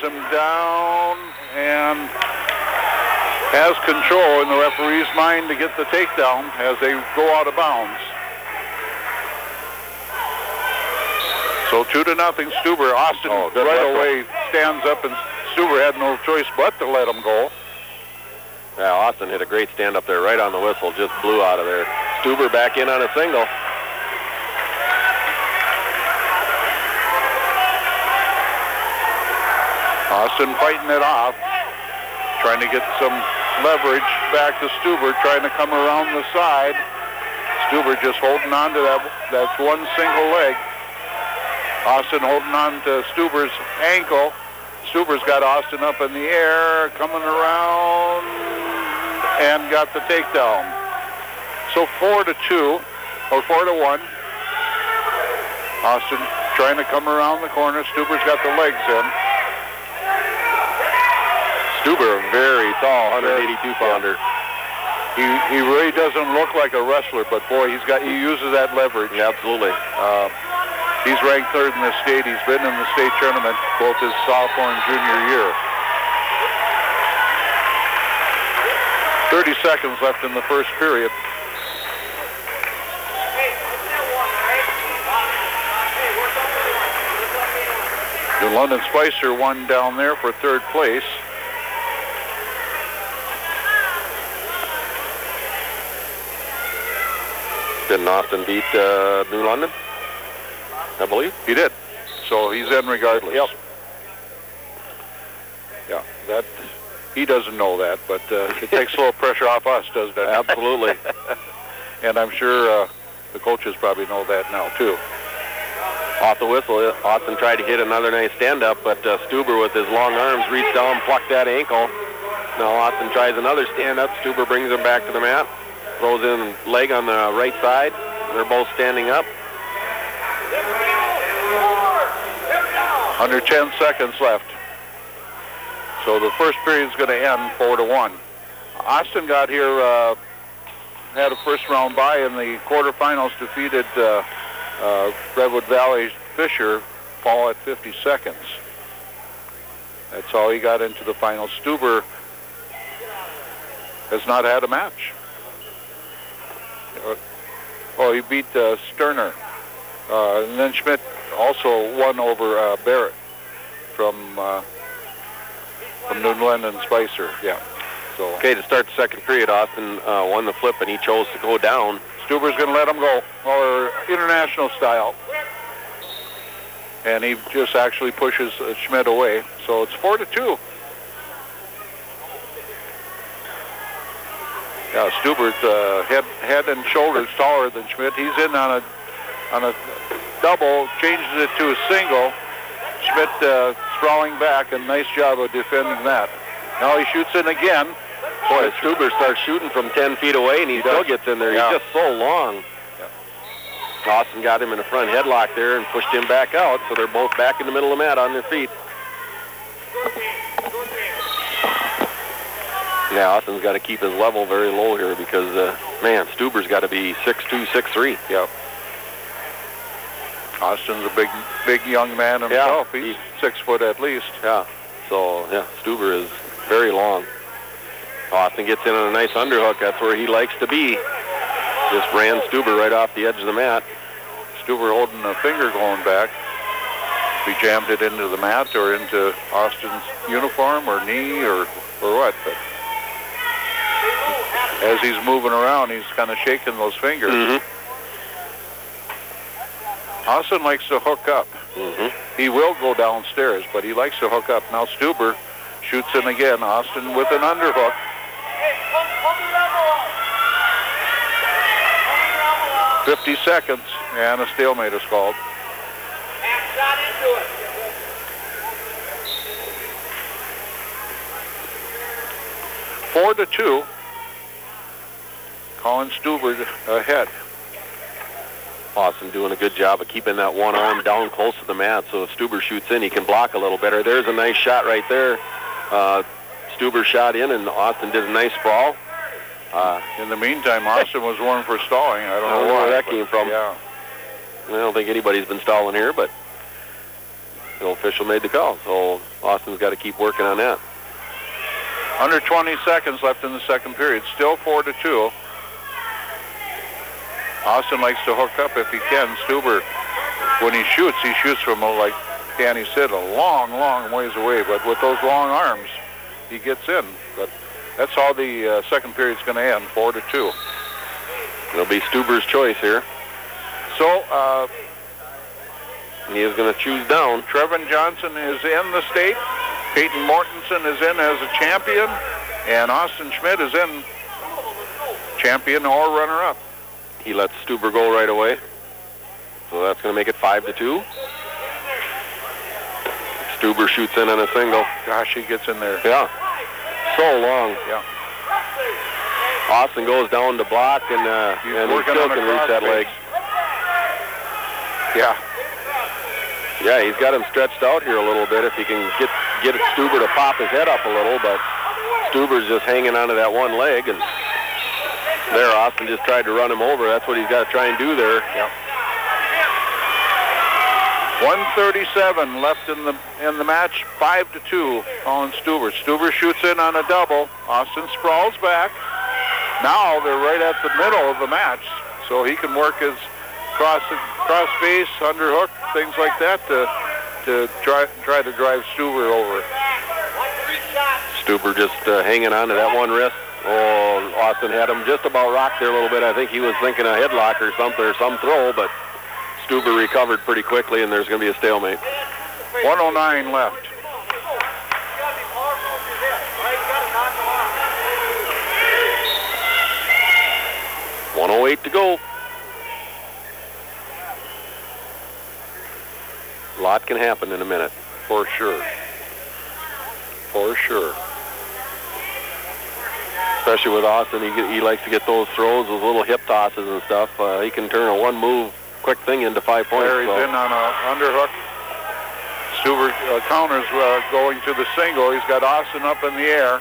him down and has control in the referee's mind to get the takedown as they go out of bounds. So 2-0 Stuber. Austin right away stands up, and Stuber had no choice but to let him go. Yeah, Austin hit a great stand up there right on the whistle, just blew out of there. Stuber back in on a single. Austin fighting it off, trying to get some leverage back to Stuber, trying to come around the side. Stuber just holding on to that one single leg. Austin holding on to Stuber's ankle. Stuber's got Austin up in the air, coming around, and got the takedown. So 4-2, or 4-1. Austin trying to come around the corner. Stuber's got the legs in. Stuber, a very tall 182-pounder. He really doesn't look like a wrestler, but boy, he uses that leverage. Yeah, absolutely. He's ranked third in the state. He's been in the state tournament both his sophomore and junior year. 30 seconds left in the first period. The London Spicer won down there for third place. Didn't Austin beat New London? I believe he did. So he's in regardless. Yep. Yeah, that he doesn't know that, but it takes a little pressure off us, doesn't it? Absolutely. And I'm sure the coaches probably know that now too. Off the whistle, Austin tried to hit another nice stand-up, but Stuber with his long arms reached down, plucked that ankle. Now Austin tries another stand-up. Stuber brings him back to the mat, throws in leg on the right side. They're both standing up. Under 10 seconds left. So the first period is going to end 4-1. Austin got here, had a first round bye in the quarterfinals, defeated Redwood Valley Fisher, fall at 50 seconds. That's how he got into the final. Stuber has not had a match. He beat Sterner. And then Schmidt also won over Barrett from New London Spicer. Yeah. So okay, to start the second period, Austin won the flip, and he chose to go down. Stuber's going to let him go, or international style. And he just actually pushes Schmidt away. So it's 4-2. Yeah, Stuber's head and shoulders taller than Schmidt. He's in on a double, changes it to a single. Schmidt sprawling back, and nice job of defending that. Now he shoots in again. Boy, Stuber starts shooting from 10 feet away, and he still gets in there. Yeah. He's just so long. Yeah. Austin got him in a front headlock there and pushed him back out, so they're both back in the middle of the mat on their feet. Yeah, Austin's got to keep his level very low here because, man, Stuber's got to be 6'2", 6'3". Yep. Austin's a big young man himself. Yeah, he's 6 foot at least. Yeah. So, yeah, Stuber is very long. Austin gets in on a nice underhook. That's where he likes to be. Just ran Stuber right off the edge of the mat. Stuber holding a finger going back. He jammed it into the mat or into Austin's uniform or knee or what. But as he's moving around, he's kind of shaking those fingers. Mm-hmm. Austin likes to hook up. Mm-hmm. He will go downstairs, but he likes to hook up. Now Stuber shoots in again. Austin with an underhook. 50 seconds, and a stalemate is called. 4-2. Colin Stuber ahead. Austin doing a good job of keeping that one arm down close to the mat, so if Stuber shoots in, he can block a little better. There's a nice shot right there. Stuber shot in, and Austin did a nice sprawl. In the meantime, Austin was warned for stalling. I don't know where that came from. Yeah. I don't think anybody's been stalling here, but the official made the call. So Austin's got to keep working on that. Under 20 seconds left in the second period. Still 4-2. Austin likes to hook up if he can. Stuber, when he shoots from, like Danny said, a long, long ways away. But with those long arms, he gets in. But that's how the second period's going to end, 4-2. It'll be Stuber's choice here. So he is going to choose down. Trevin Johnson is in the state. Peyton Mortensen is in as a champion. And Austin Schmidt is in champion or runner-up. He lets Stuber go right away. So that's going to make it 5-2. Stuber shoots in on a single. Gosh, he gets in there. Yeah. So long. Yeah. Austin goes down to block, and he still can reach that leg. Yeah. Yeah, he's got him stretched out here a little bit if he can get Stuber to pop his head up a little, but Stuber's just hanging onto that one leg, and there Austin just tried to run him over. That's what he's got to try and do there. Yeah. 1:37 left in the match. 5-2 on Stuber. Stuber shoots in on a double. Austin sprawls back. Now they're right at the middle of the match, so he can work his cross face, underhook, things like that to try to drive Stuber over. Stuber just hanging on to that one wrist. Oh, Austin had him just about rocked there a little bit. I think he was thinking a headlock or something, or some throw, but Stuber recovered pretty quickly, and there's going to be a stalemate. 1:09 left. .108 to go. A lot can happen in a minute. For sure. For sure. Especially with Austin, he likes to get those throws, those little hip tosses and stuff. He can turn a one-move quick thing into 5 points. There he's in on an underhook. Stuber counters going to the single. He's got Austin up in the air.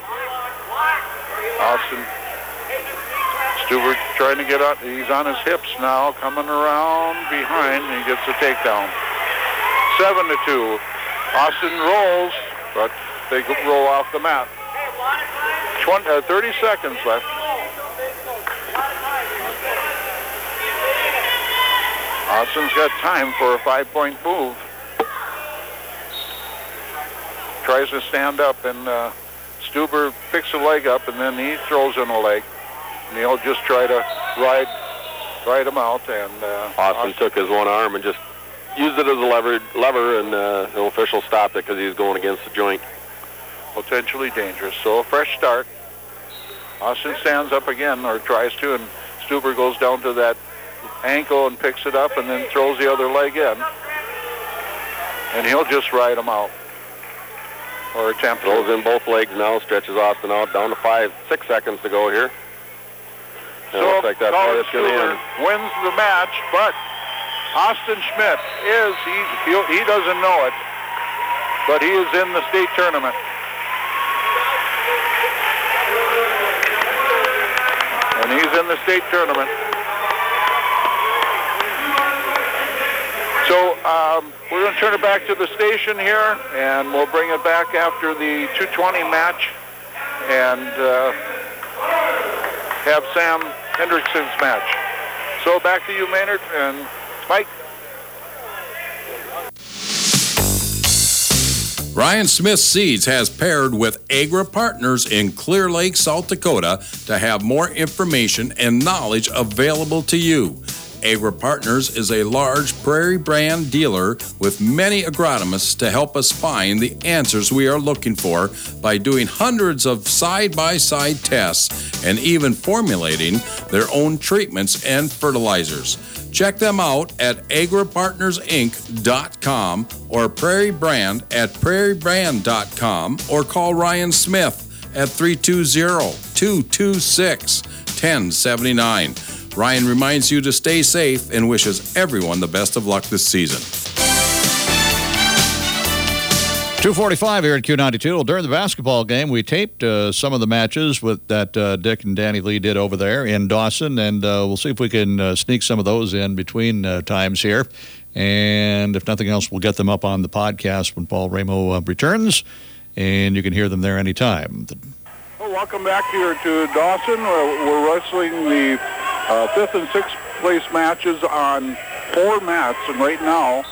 Stuber trying to get up. He's on his hips now, coming around behind. He gets a takedown. 7-2. Austin rolls, but they roll off the mat. 30 seconds left. Austin's got time for a 5-point move. Tries to stand up, and Stuber picks a leg up, and then he throws in a leg. And he'll just try to ride him out. And Austin took his one arm and just used it as a lever, and the official stopped it because he was going against the joint. Potentially dangerous. So a fresh start. Austin stands up again, or tries to, and Stuber goes down to that ankle and picks it up and then throws the other leg in. And he'll just ride him out. Or attempt to. Throws in both legs now, stretches Austin out, down to 6 seconds to go here. So looks like that's how it's going to end. Wins the match, but Austin Schmidt he doesn't know it, but he is in the state tournament. And he's in the state tournament. So we're going to turn it back to the station here, and we'll bring it back after the 2:20 match and have Sam Hendrickson's match. So back to you, Maynard and Mike. Ryan Smith Seeds has paired with Agra Partners in Clear Lake, South Dakota to have more information and knowledge available to you. Agra Partners is a large Prairie brand dealer with many agronomists to help us find the answers we are looking for by doing hundreds of side-by-side tests and even formulating their own treatments and fertilizers. Check them out at agrapartnersinc.com or Prairie Brand at prairiebrand.com or call Ryan Smith at 320-226-1079. Ryan reminds you to stay safe and wishes everyone the best of luck this season. 2:45 here at Q92. Well, during the basketball game, we taped some of the matches that Dick and Danny Lee did over there in Dawson, and we'll see if we can sneak some of those in between times here. And if nothing else, we'll get them up on the podcast when Paul Ramo returns, and you can hear them there anytime. Well, welcome back here to Dawson. We're wrestling the 5th and 6th place matches on 4 mats, and right now,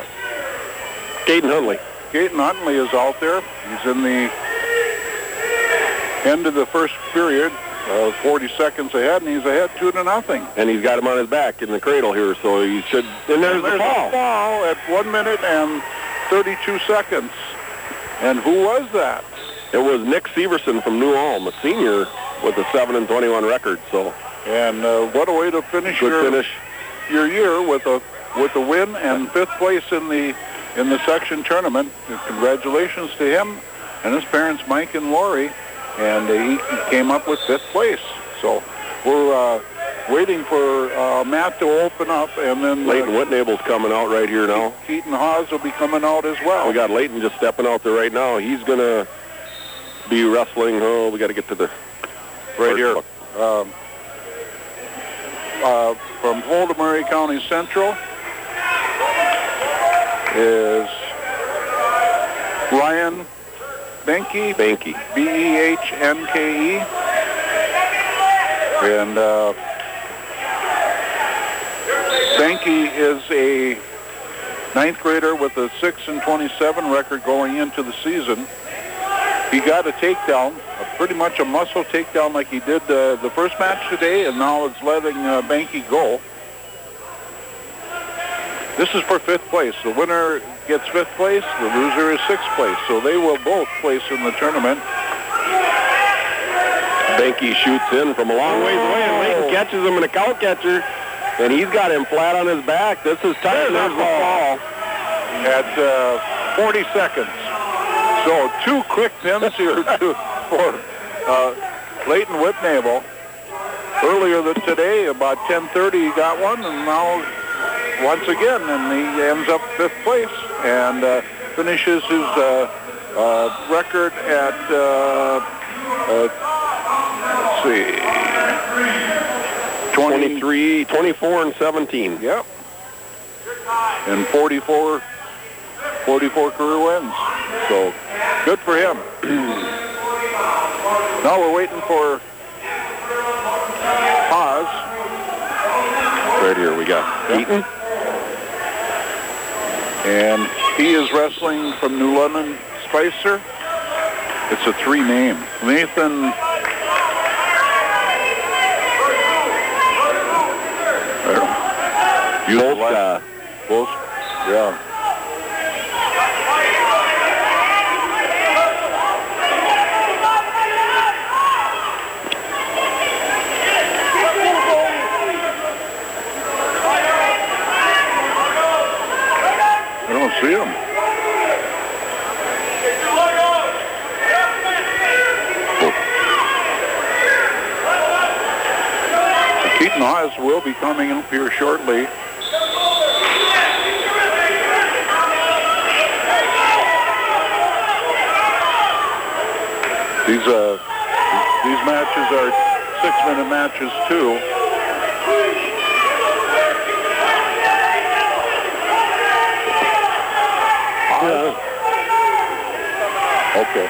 Gaten Huntley is out there. He's in the end of the first period, 40 seconds ahead, and he's ahead 2-0. And he's got him on his back in the cradle here, so he should. And there's the fall at 1 minute and 32 seconds. And who was that? It was Nick Severson from New Ulm, a senior with a 7-21 record. So, and what a way to finish your year with a win and 5th place in the section tournament. Congratulations to him and his parents, Mike and Lori, and he came up with 5th place. So we're waiting for Matt to open up, and then Leighton Whitnable's coming out right here now. Keaton Haas will be coming out as well. We got Leighton just stepping out there right now. He's going to be wrestling. Oh, we got to get to the right here. From Fulton Murray County Central is Ryan Benke. Behnke. And Benke is a 9th grader with a 6-27 record going into the season. He got a takedown, pretty much a muscle takedown like he did the first match today, and now it's letting Benke go. This is for 5th place. The winner gets 5th place. The loser is 6th place. So they will both place in the tournament. Benke shoots in from a long ways away, and Leighton catches him in a cow catcher, and he's got him flat on his back. This is tight. There's the fall at 40 seconds. So 2 quick pins here for Leighton Whitnable. Earlier today, about 10:30, he got one, and now once again, and he ends up 5th place and finishes his record at, let's see, 24 and 17. Yep. And 44 career wins. So good for him. Now we're waiting for Haas. Right here we got Eaton. And he is wrestling from New London Spicer. It's a 3 name. Nathan Both, yeah. I don't see him. Keaton Haas will be coming up here shortly. These matches are 6-minute matches too. Okay.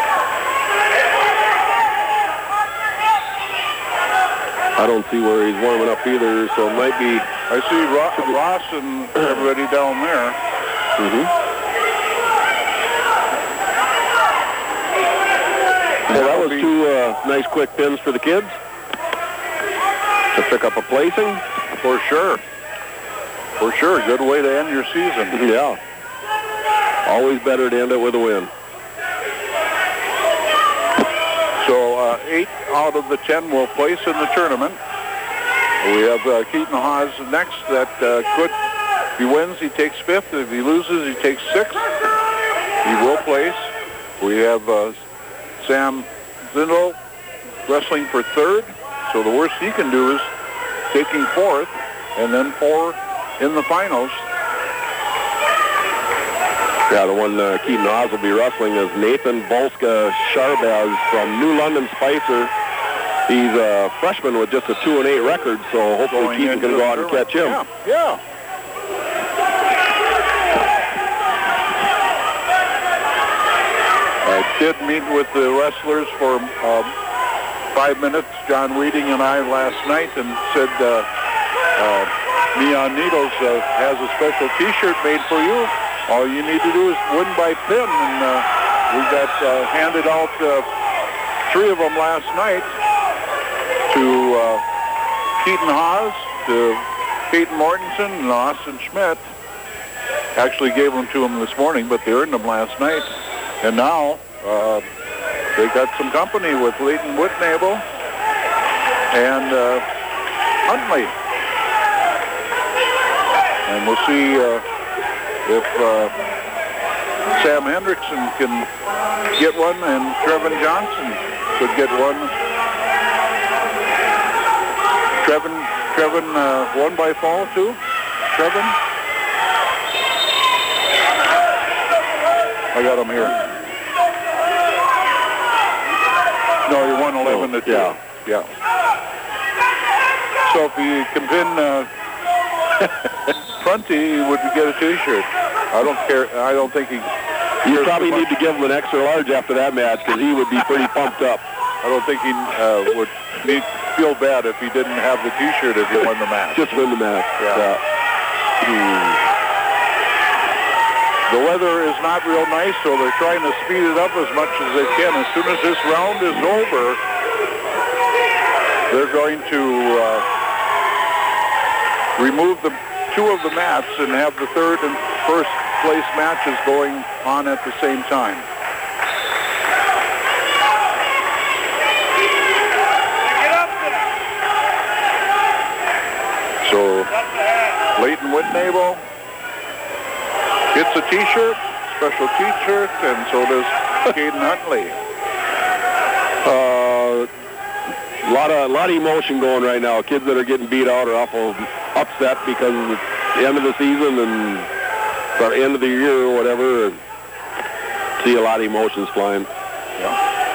I don't see where he's warming up either, so it might be. I see Ross and everybody down there. Well, that was 2 nice quick pins for the kids to pick up a placing. For sure. For sure. Good way to end your season. Yeah. Always better to end it with a win. So 8 out of the 10 will place in the tournament. We have Keaton Haas next that could, if he wins, he takes 5th. If he loses, he takes 6th. He will place. We have Sam Zindel wrestling for 3rd. So the worst he can do is taking 4th, and then 4 in the finals. Yeah, the one Keaton Haas will be wrestling is Nathan Bolska Charbaz from New London Spicer. He's a freshman with just a 2-8 record, so hopefully Keaton can go out and catch him. Yeah. Did meet with the wrestlers for 5 minutes, John Weeding and I, last night, and said Neon Needles has a special T-shirt made for you. All you need to do is win by pin, and we got handed out 3 of them last night to Keaton Haas, to Peyton Mortensen, and Austin Schmidt. Actually gave them to him this morning, but they earned them last night. And now they got some company with Leighton Whitnable and Huntley. And we'll see if Sam Hendrickson can get one, and Trevin Johnson could get one. Trevin won by fall too. Trevin? I got him here. No, he won 11-2. Yeah. So if he can pin Prunty, he would get a T-shirt. I don't care. I don't think he... You probably need to give him an extra large after that match, because he would be pretty pumped up. I don't think he would feel bad if he didn't have the T-shirt if he won the match. Just win the match. Yeah. The weather is not real nice, so they're trying to speed it up as much as they can. As soon as this round is over, they're going to remove the 2 of the mats and have the 3rd and 1st place matches going on at the same time. So Leighton Whitnable gets a T-shirt, special T-shirt, and so does Caden Huntley. A lot of emotion going right now. Kids that are getting beat out are awful upset because it's the end of the season and the end of the year or whatever. And see a lot of emotions flying. Yeah.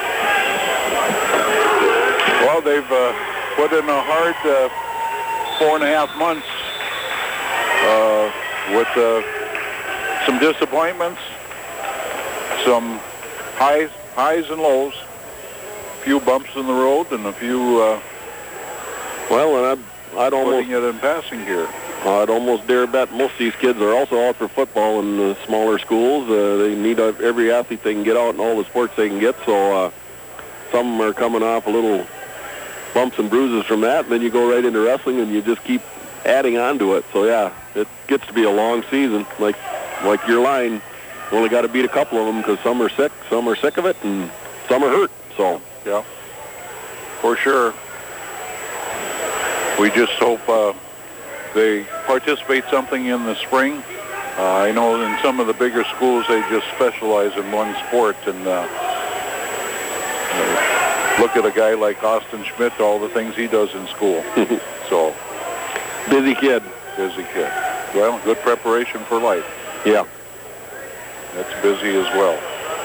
Well, they've put in a hard 4.5 months with some disappointments, some highs and lows, a few bumps in the road, and a few. I'd almost putting it in passing gear. I'd almost dare bet most of these kids are also out for football in the smaller schools. They need every athlete they can get out in all the sports they can get. So some of them are coming off a little bumps and bruises from that, and then you go right into wrestling and you just keep adding on to it. So yeah, it gets to be a long season. Like your line, you only got to beat a couple of them because some are sick of it, and some are hurt. So yeah, for sure. We just hope they participate something in the spring. I know in some of the bigger schools they just specialize in one sport, and look at a guy like Austin Schmidt, all the things he does in school. So busy kid. Well, good preparation for life. Yeah. That's busy as well.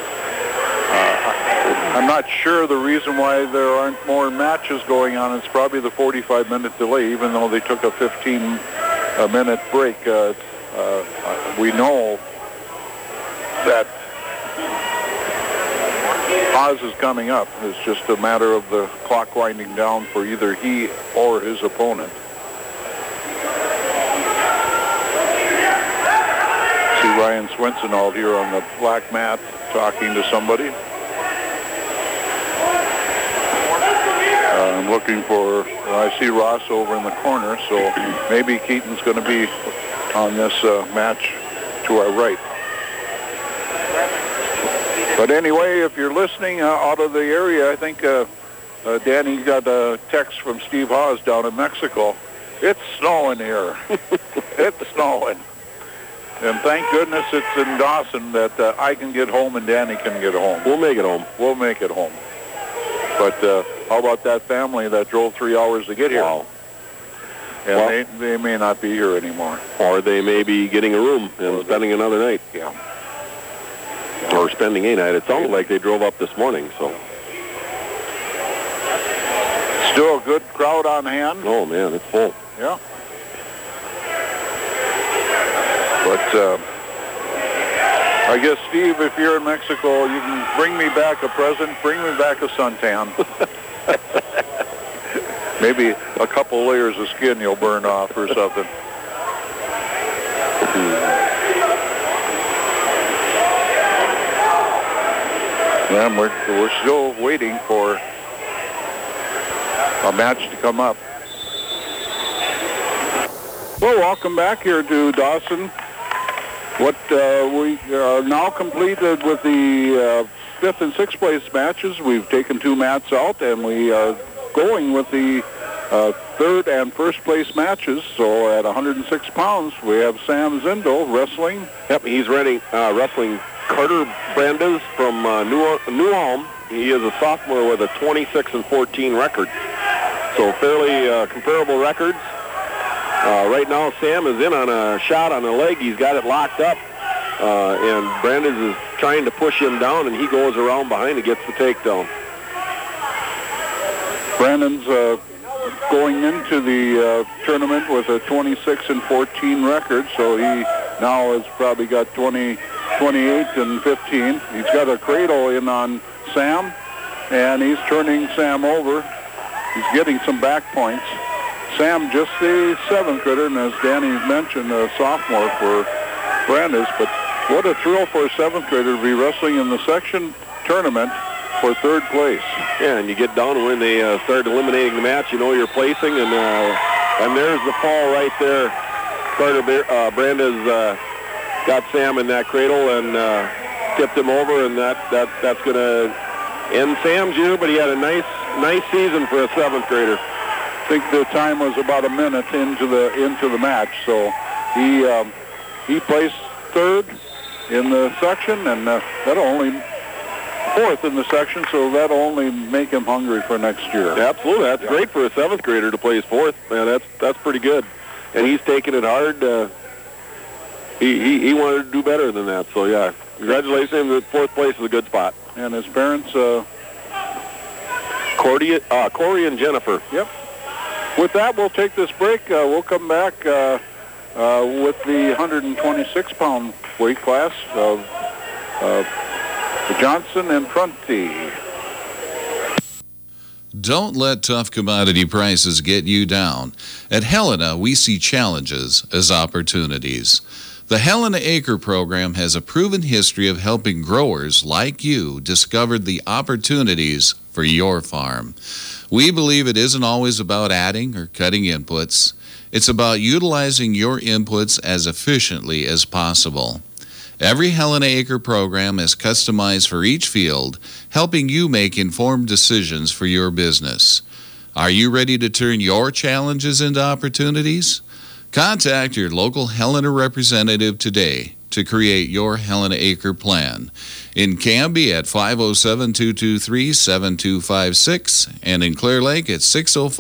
I'm not sure the reason why there aren't more matches going on. It's probably the 45-minute delay, even though they took a 15-minute break. We know that Haas is coming up. It's just a matter of the clock winding down for either he or his opponent. See Ryan Swenson out here on the black mat talking to somebody. I'm looking for, I see Ross over in the corner, so maybe Keaton's going to be on this match to our right. But anyway, if you're listening out of the area, I think Danny got a text from Steve Haas down in Mexico. It's snowing here. It's snowing. And thank goodness it's in Dawson that I can get home and Danny can get home. We'll make it home. We'll make it home. But how about that family that drove 3 hours to get here? Wow. And they may not be here anymore. Or they may be getting a room and spending another night. Yeah. Or spending a night. It sounded like they drove up this morning, so. Still a good crowd on hand. Oh, man, it's full. Yeah. But I guess, Steve, if you're in Mexico, you can bring me back a present. Bring me back a suntan. Maybe a couple layers of skin you'll burn off or something. And we're still waiting for a match to come up. Well, welcome back here to Dawson. What we are now completed with the 5th and 6th place matches. We've taken 2 mats out, and we are going with the 3rd and 1st place matches. So at 106 pounds, we have Sam Zindel wrestling. Yep, he's wrestling Carter Brandes from New Ulm. He is a sophomore with a 26-14 record. So fairly comparable records. Right now, Sam is in on a shot on the leg. He's got it locked up, and Brandes is trying to push him down, and he goes around behind and gets the takedown. Brandon's going into the tournament with a 26-14 record, so he now has probably got 28 and 15. He's got a cradle in on Sam, and he's turning Sam over. He's getting some back points. Sam just a 7th grader, and as Danny mentioned, a sophomore for Brandes. But what a thrill for a 7th grader to be wrestling in the section tournament for 3rd place. Yeah, and you get down when they start eliminating the match, you know you're placing, and there's the fall right there. Carter Brandes got Sam in that cradle and tipped him over, and that's going to end Sam's year. But he had a nice season for a 7th grader. I think the time was about a minute into the match, so he placed 3rd in the section, and that'll only 4th in the section, so that'll only make him hungry for next year. Yeah, absolutely, that's great for a 7th grader to place 4th. Man, that's pretty good, and he's taking it hard. He wanted to do better than that, so yeah, congratulations. 4th place is a good spot. And his parents, Corey and Jennifer. Yep. With that, we'll take this break. We'll come back with the 126-pound weight class of Johnson and Prunty. Don't let tough commodity prices get you down. At Helena, we see challenges as opportunities. The Helena Acre program has a proven history of helping growers like you discover the opportunities for your farm. We believe it isn't always about adding or cutting inputs. It's about utilizing your inputs as efficiently as possible. Every Helena Acre program is customized for each field, helping you make informed decisions for your business. Are you ready to turn your challenges into opportunities? Contact your local Helena representative today to create your Helena Acre plan. In Canby at 507-223-7256 and in Clear Lake at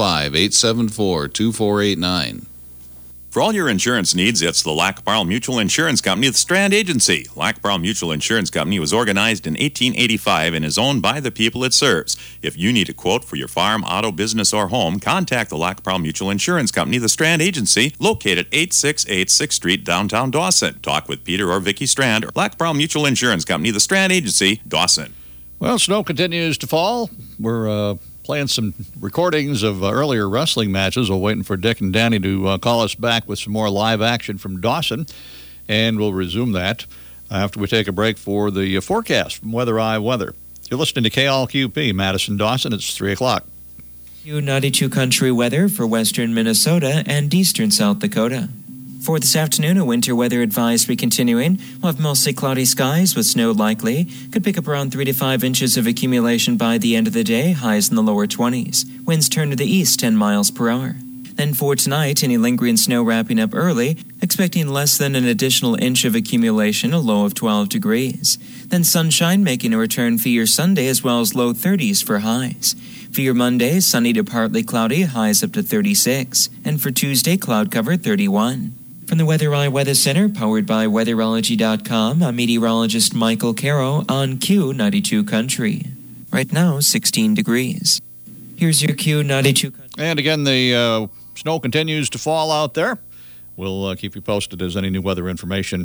605-874-2489. For all your insurance needs, it's the Lackbarl Mutual Insurance Company, the Strand Agency. Lackbarl Mutual Insurance Company was organized in 1885 and is owned by the people it serves. If you need a quote for your farm, auto, business, or home, contact the Lackbarl Mutual Insurance Company, the Strand Agency, located at 868 6th Street, downtown Dawson. Talk with Peter or Vicki Strand or Lackbarl Mutual Insurance Company, the Strand Agency, Dawson. Well, snow continues to fall. We're playing some recordings of earlier wrestling matches. We're waiting for Dick and Danny to call us back with some more live action from Dawson, and we'll resume that after we take a break for the forecast from Weather Eye Weather. You're listening to KLQP, Madison Dawson. It's 3 o'clock. Q92 Country weather for western Minnesota and eastern South Dakota. For this afternoon, a winter weather advisory continuing. We'll have mostly cloudy skies with snow likely. Could pick up around 3 to 5 inches of accumulation by the end of the day, highs in the lower 20s. Winds turn to the east 10 miles per hour. Then for tonight, any lingering snow wrapping up early, expecting less than an additional inch of accumulation, a low of 12 degrees. Then sunshine making a return for your Sunday as well as low 30s for highs. For your Monday, sunny to partly cloudy, highs up to 36. And for Tuesday, cloud cover 31. From the Weather Eye Weather Center, powered by Weatherology.com, I'm meteorologist Michael Caro on Q92 Country. Right now, 16 degrees. Here's your Q92 Country. And again, the snow continues to fall out there. We'll keep you posted as any new weather information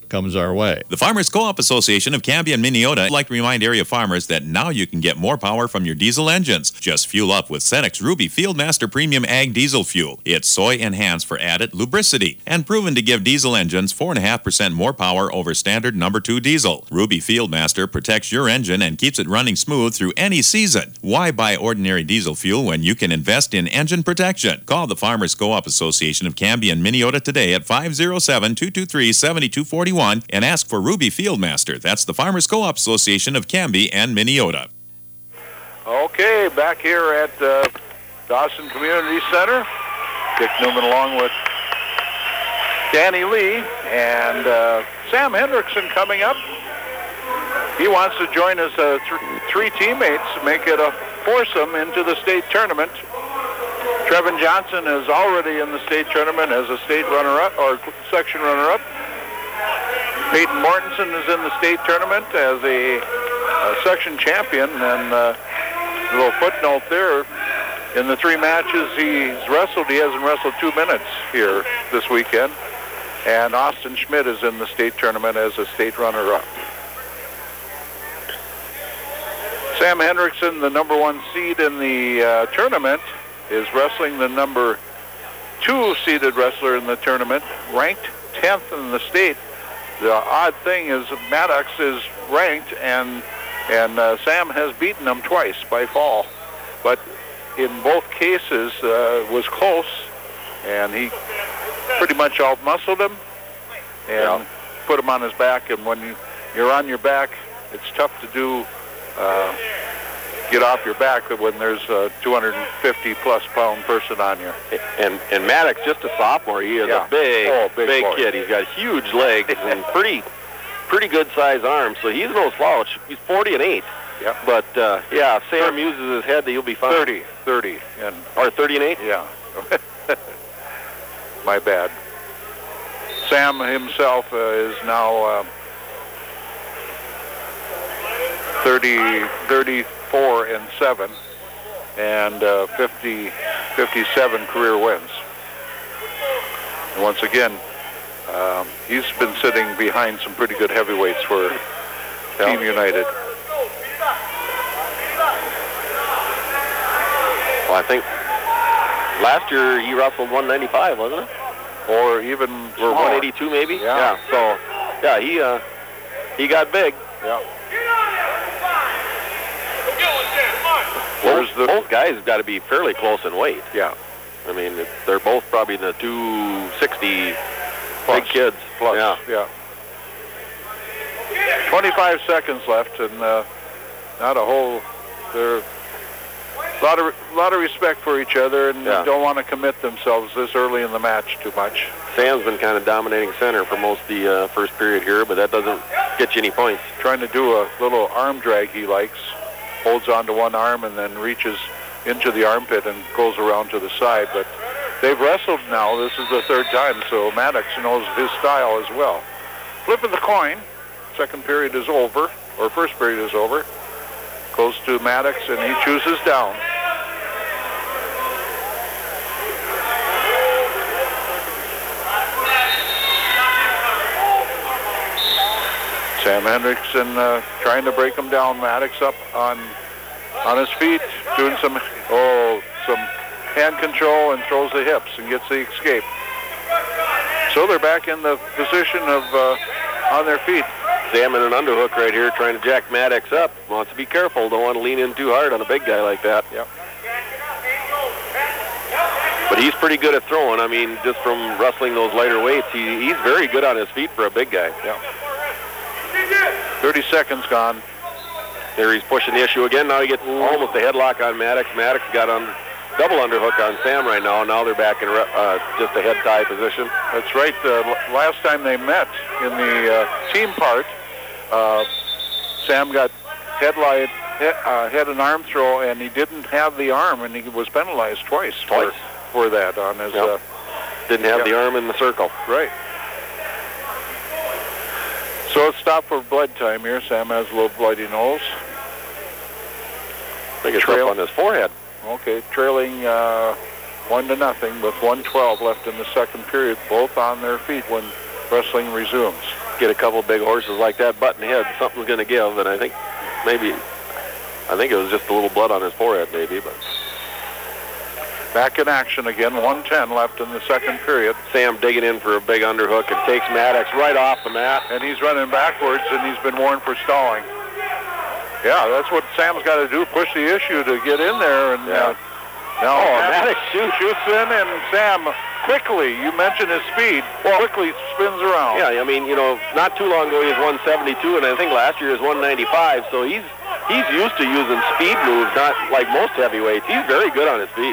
comes our way. The Farmers Co-op Association of Cambia and Minneota would like to remind area farmers that now you can get more power from your diesel engines. Just fuel up with Cenex Ruby Fieldmaster Premium Ag Diesel Fuel. It's soy enhanced for added lubricity and proven to give diesel engines 4.5% more power over standard number 2 diesel. Ruby Fieldmaster protects your engine and keeps it running smooth through any season. Why buy ordinary diesel fuel when you can invest in engine protection? Call the Farmers Co-op Association of Cambia and Minneota today at 507-223-7241 and ask for Ruby Fieldmaster. That's the Farmers Co-op Association of Cambia and Minneota. Okay, back here at Dawson Community Center. Dick Newman along with Danny Lee and Sam Hendrickson coming up. He wants to join his three teammates, make it a foursome into the state tournament. Trevin Johnson is already in the state tournament as a state runner-up or section runner-up. Peyton Mortensen is in the state tournament as a section champion. And a little footnote there, in the 3 matches he's wrestled, he hasn't wrestled 2 minutes here this weekend. And Austin Schmidt is in the state tournament as a state runner-up. Sam Hendrickson, the number 1 seed in the tournament, is wrestling the number 2 seeded wrestler in the tournament, ranked 10th in the state. The odd thing is Maddox is ranked, and Sam has beaten him twice by fall. But in both cases was close, and he pretty much out-muscled him and put him on his back. And when you're on your back, it's tough to do get off your back when there's a 250-plus pound person on you. And Maddox, just a sophomore, he is a big kid. He's got huge legs and pretty good-sized arms, so he's no slouch. He's 40-8. Yeah. But, if Sam uses his head, he'll be fine. 30. Or 30-8? Yeah. My bad. Sam himself is now 34-7 and 57 career wins. And once again, he's been sitting behind some pretty good heavyweights for Team United. Well, I think last year he wrestled 195, wasn't it? Or even or 182 maybe? Yeah. So, he got big. Yeah. Both guys have got to be fairly close in weight. Yeah. I mean, they're both probably in the 260 plus, big kids. Plus, yeah. 25 seconds left, and not a whole. They're a lot of respect for each other, and don't want to commit themselves this early in the match too much. Sam's been kind of dominating center for most of the first period here, but that doesn't get you any points. Trying to do a little arm drag he likes. Holds onto one arm and then reaches into the armpit and goes around to the side. But they've wrestled now. This is the 3rd time, so Maddox knows his style as well. Flip of the coin. Second period is over, or first period is over. Goes to Maddox, and he chooses down. Sam Hendrickson trying to break him down. Maddox up on his feet, doing some hand control and throws the hips and gets the escape. So they're back in the position of on their feet. Sam in an underhook right here trying to jack Maddox up. Wants to be careful. Don't want to lean in too hard on a big guy like that. Yep. But he's pretty good at throwing. I mean, just from wrestling those lighter weights, he's very good on his feet for a big guy. Yeah. 30 seconds gone. There he's pushing the issue again. Now he gets almost a headlock on Maddox. Maddox got on double underhook on Sam right now. Now they're back in just a head tie position. That's right. Last time they met in the team part, Sam got head and arm throw, and he didn't have the arm, and he was penalized twice. For that on his... Didn't have the arm in the circle. Right. So it's stopped for blood time here. Sam has a little bloody nose. I think it's up on his forehead. Okay, trailing 1-0 with 1:12 left in the second period, both on their feet when wrestling resumes. get a couple big horses like that button head, something's going to give, and I think it was just a little blood on his forehead maybe, but... Back in action again, 1:10 left in the second period. Sam digging in for a big underhook and takes Maddox right off the mat. And he's running backwards, and he's been warned for stalling. Yeah, that's what Sam's got to do, push the issue to get in there. And now Maddox shoots in, and Sam quickly, you mentioned his speed, quickly spins around. Yeah, I mean, not too long ago he was 172, and I think last year he was 195, so he's used to using speed moves, not like most heavyweights. He's very good on his feet.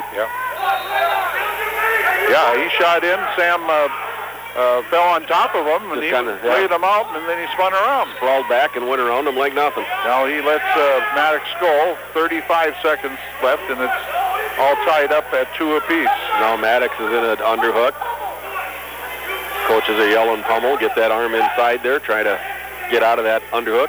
Yeah, he shot in. Sam fell on top of him, and he laid him out, and then he spun around. Sprawled back and went around him like nothing. Now he lets Maddox go. 35 seconds left, and it's all tied up at 2 apiece. Now Maddox is in an underhook. Coaches are yelling pummel. Get that arm inside there. Try to get out of that underhook.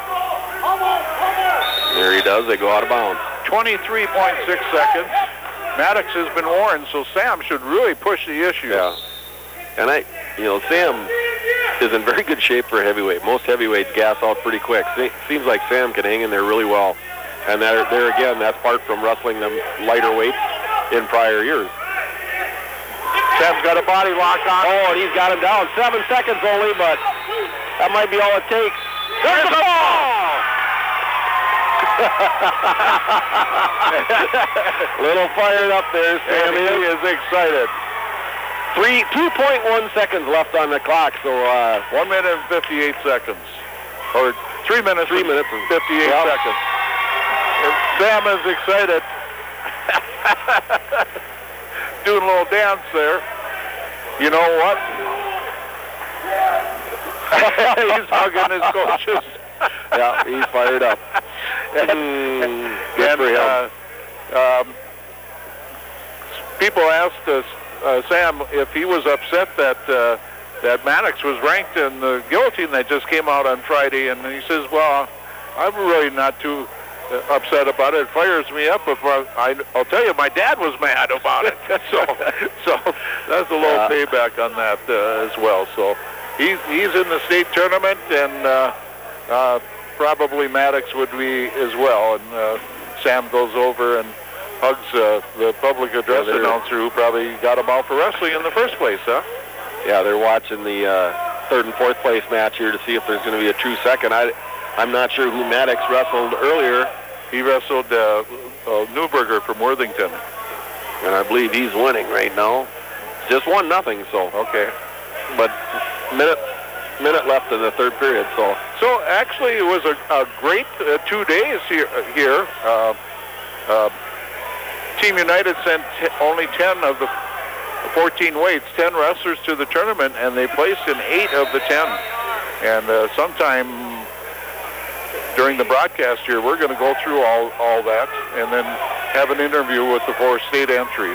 There he does. They go out of bounds. 23.6 seconds. Maddox has been warned, so Sam should really push the issue. Yeah. And Sam is in very good shape for a heavyweight. Most heavyweights gas out pretty quick. Seems like Sam can hang in there really well. And there again, that's part from wrestling them lighter weights in prior years. Sam's got a body lock on. Oh, and he's got him down. 7 seconds only, but that might be all it takes. There's the ball! Little fired up there, Sam. He is excited. 2.1 seconds left on the clock, so 1 minute and 58 seconds. Or 3 minutes and 58 seconds. And Sam is excited. Doing a little dance there. You know what? He's hugging his coaches. Yeah, he's fired up. Good for him. People asked us, Sam, if he was upset that Maddox was ranked in the guillotine that just came out on Friday, and he says, well, I'm really not too upset about it. It fires me up. If I'll tell you, my dad was mad about it. so that's a little payback on that as well. So he's in the state tournament, and probably Maddox would be as well. And Sam goes over and hugs the public address announcer who probably got him out for wrestling in the first place, huh? Yeah, they're watching the third and fourth place match here to see if there's going to be a true second. I'm not sure who Maddox wrestled earlier. He wrestled Newberger from Worthington. And I believe he's winning right now. Just 1-0, so. Okay. But minute left in the third period, so. So actually it was a great 2 days here. Team United sent only 10 of the 14 weights, 10 wrestlers to the tournament, and they placed in 8 of the 10. And sometime during the broadcast here, we're going to go through all that and then have an interview with the 4 state entries.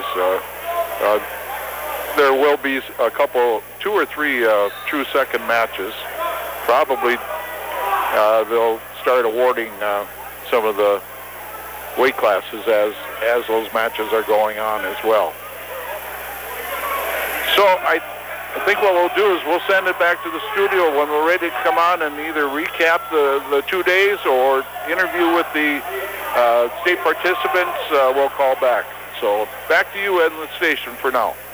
There will be a couple, 2 or 3 true second matches. Probably they'll start awarding some of the weight classes as those matches are going on as well. So I think what we'll do is we'll send it back to the studio when we're ready to come on and either recap the 2 days or interview with the state participants. We'll call back. So back to you in the station for now.